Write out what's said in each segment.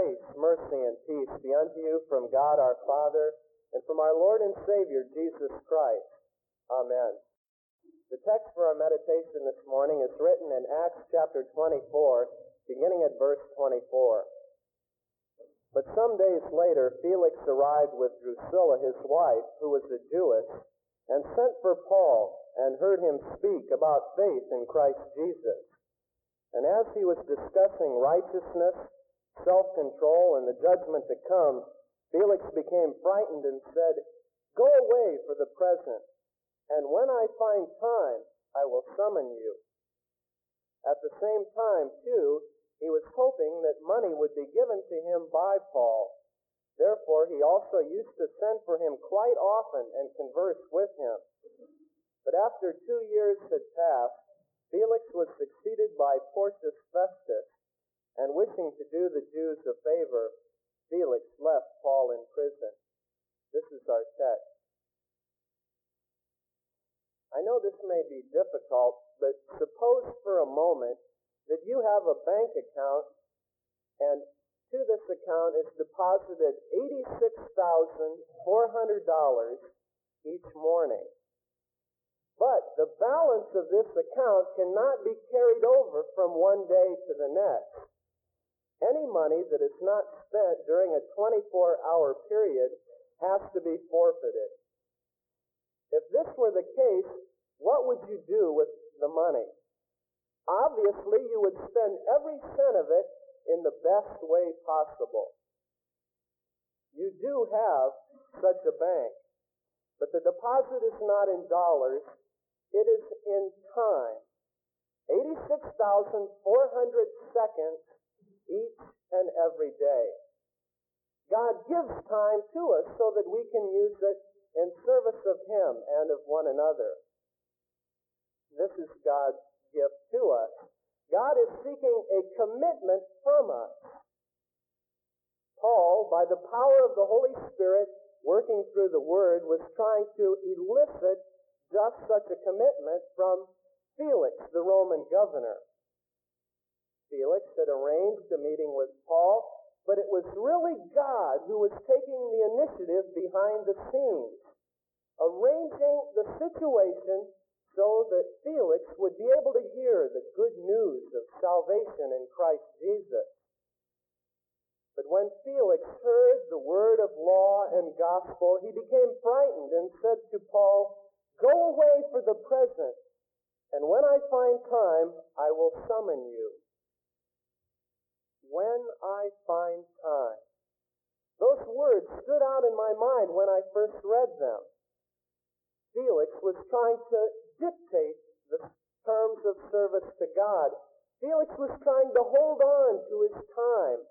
Grace, mercy, and peace be unto you from God our Father and from our Lord and Savior, Jesus Christ. Amen. The text for our meditation this morning is written in Acts chapter 24, beginning at verse 24. But some days later, Felix arrived with Drusilla, his wife, who was a Jewess, and sent for Paul and heard him speak about faith in Christ Jesus. And as he was discussing righteousness, self-control, and the judgment to come, Felix became frightened and said, "Go away for the present, and when I find time, I will summon you." At the same time, too, he was hoping that money would be given to him by Paul. Therefore, he also used to send for him quite often and converse with him. But after 2 years had passed, Felix was succeeded by Porcius Festus, and wishing to do the Jews a favor, Felix left Paul in prison. This is our text. I know this may be difficult, but suppose for a moment that you have a bank account, and to this account is deposited $86,400 each morning. But the balance of this account cannot be carried over from one day to the next. Any money that is not spent during a 24-hour period has to be forfeited. If this were the case, what would you do with the money? Obviously, you would spend every cent of it in the best way possible. You do have such a bank, but the deposit is not in dollars, it is in time. 86,400 seconds each and every day. God gives time to us so that we can use it in service of Him and of one another. This is God's gift to us. God is seeking a commitment from us. Paul, by the power of the Holy Spirit working through the Word, was trying to elicit just such a commitment from Felix, the Roman governor. Felix had arranged a meeting with Paul, but it was really God who was taking the initiative behind the scenes, arranging the situation so that Felix would be able to hear the good news of salvation in Christ Jesus. But when Felix heard the word of law and gospel, he became frightened and said to Paul, "Go away for the present, and when I find time, I will summon you." When I find time. Those words stood out in my mind when I first read them. Felix was trying to dictate the terms of service to God. Felix was trying to hold on to his time.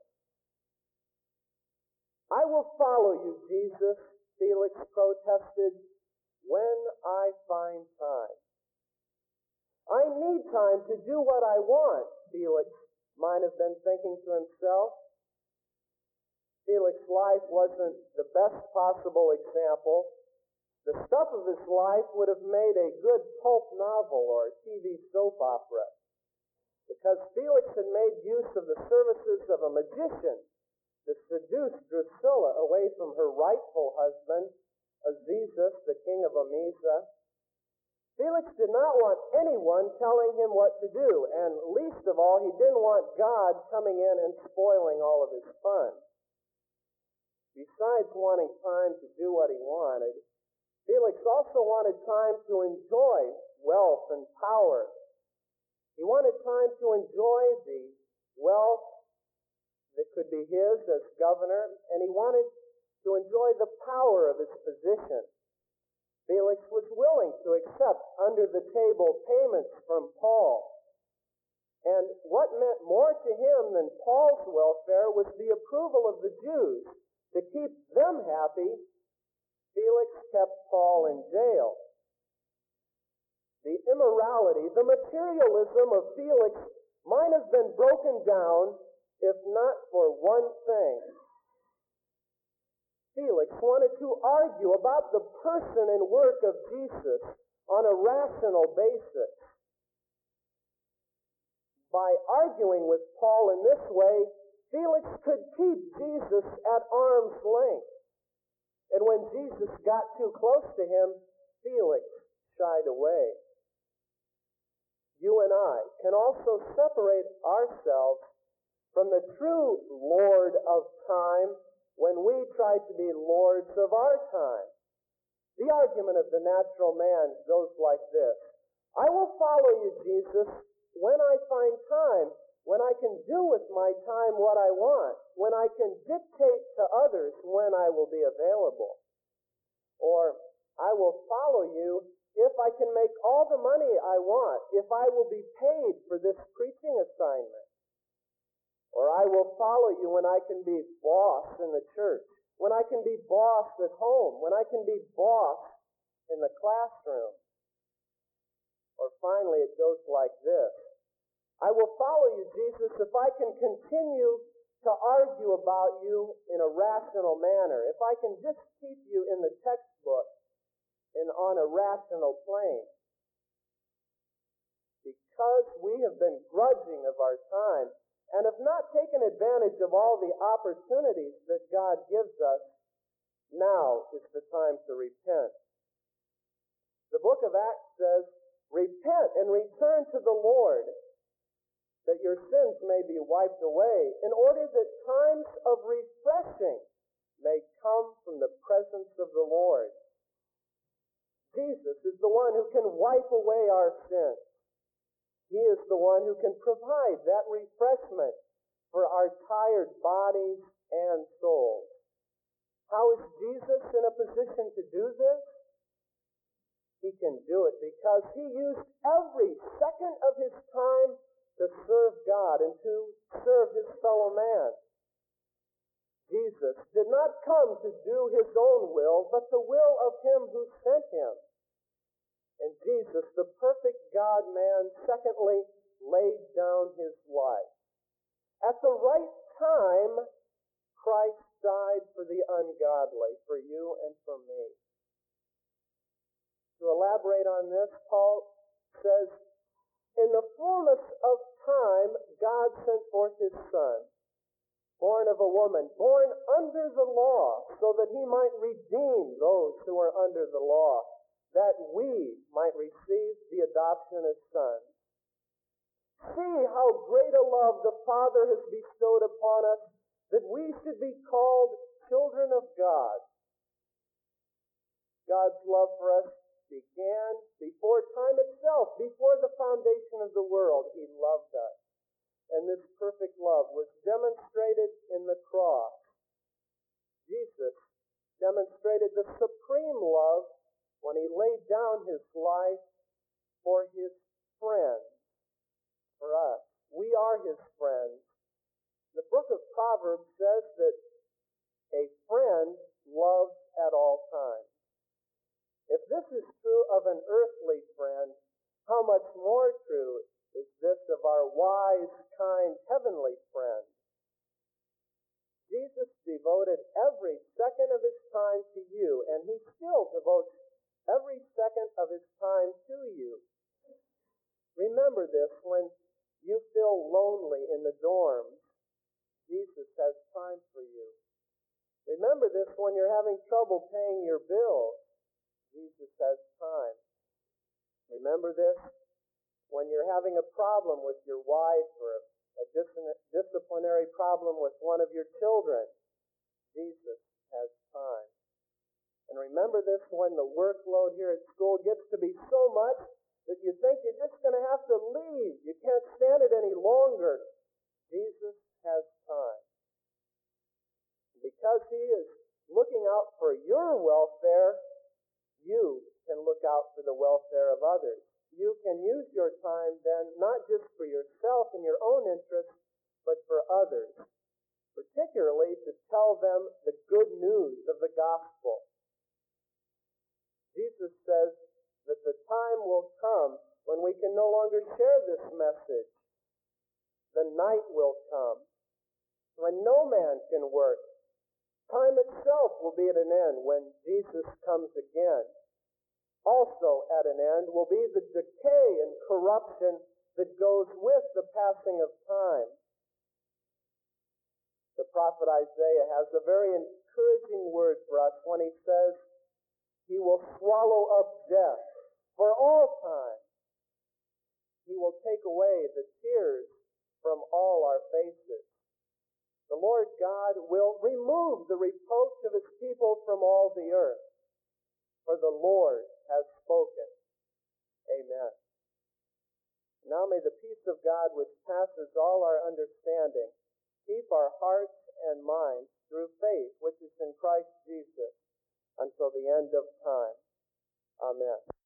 "I will follow you, Jesus," Felix protested, "when I find time." "I need time to do what I want," Felix might have been thinking to himself. Felix's life wasn't the best possible example. The stuff of his life would have made a good pulp novel or TV soap opera, because Felix had made use of the services of a magician to seduce Drusilla away from her rightful husband, Azizus, the king of Emesa. Felix did not want anyone telling him what to do, and least of all, he didn't want God coming in and spoiling all of his fun. Besides wanting time to do what he wanted, Felix also wanted time to enjoy wealth and power. He wanted time to enjoy the wealth that could be his as governor, and he wanted to enjoy the power of his position. Felix was willing to accept under-the-table payments from Paul. And what meant more to him than Paul's welfare was the approval of the Jews. To keep them happy, Felix kept Paul in jail. The immorality, the materialism of Felix might have been broken down if not for one thing. Felix wanted to argue about the person and work of Jesus on a rational basis. By arguing with Paul in this way, Felix could keep Jesus at arm's length. And when Jesus got too close to him, Felix shied away. You and I can also separate ourselves from the true Lord of time when we try to be lords of our time. The argument of the natural man goes like this: I will follow you, Jesus, when I find time, when I can do with my time what I want, when I can dictate to others when I will be available. Or, I will follow you if I can make all the money I want, if I will be paid for this preaching assignment. Or I will follow you when I can be boss in the church, when I can be boss at home, when I can be boss in the classroom. Or finally, it goes like this: I will follow you, Jesus, if I can continue to argue about you in a rational manner, if I can just keep you in the textbook and on a rational plane. Because we have been grudging of our time and have not taken advantage of all the opportunities that God gives us, now is the time to repent. The book of Acts says, repent and return to the Lord, that your sins may be wiped away, in order that times of refreshing may come from the presence of the Lord. Jesus is the one who can wipe away our sins. He is the one who can provide that refreshment for our tired bodies and souls. How is Jesus in a position to do this? He can do it because he used every second of his time to serve God and to serve his fellow man. Jesus did not come to do his own will, but the will of him who sent him. And Jesus, the perfect God-man, secondly, laid down his life. At the right time, Christ died for the ungodly, for you and for me. To elaborate on this, Paul says, in the fullness of time, God sent forth his Son, born of a woman, born under the law, so that he might redeem those who are under the law, that we might receive the adoption as sons. See how great a love the Father has bestowed upon us, that we should be called children of God. God's love for us began before time itself, before the foundation of the world. He loved us. And this perfect love was demonstrated in the cross. Jesus demonstrated the supreme love when he laid down his life for his friends, for us. We are his friends. The book of Proverbs says that a friend loves at all times. If this is true of an earthly friend, how much more true is this of our wise, kind, heavenly friend? Jesus devoted every second of his time to you, and he still devotes every second of his time to you. Remember this when you feel lonely in the dorms. Jesus has time for you. Remember this when you're having trouble paying your bills. Jesus has time. Remember this when you're having a problem with your wife or a disciplinary problem with one of your children. Jesus has time. And remember this when the workload here at school gets to be so much that you think you're just going to have to leave. You can't stand it any longer. Jesus has time. Because he is looking out for your welfare, you can look out for the welfare of others. You can use your time then not just for yourself and your own interests, but for others, particularly to tell them the good news of the gospel. Jesus says that the time will come when we can no longer share this message. The night will come when no man can work. Time itself will be at an end when Jesus comes again. Also at an end will be the decay and corruption that goes with the passing of time. The prophet Isaiah has a very encouraging word for us when he says, He will swallow up death for all time. He will take away the tears from all our faces. The Lord God will remove the reproach of His people from all the earth, for the Lord has spoken. Amen. Now may the peace of God, which passes all our understanding, keep our hearts and minds through faith, which is in Christ Jesus, until the end of time. Amen.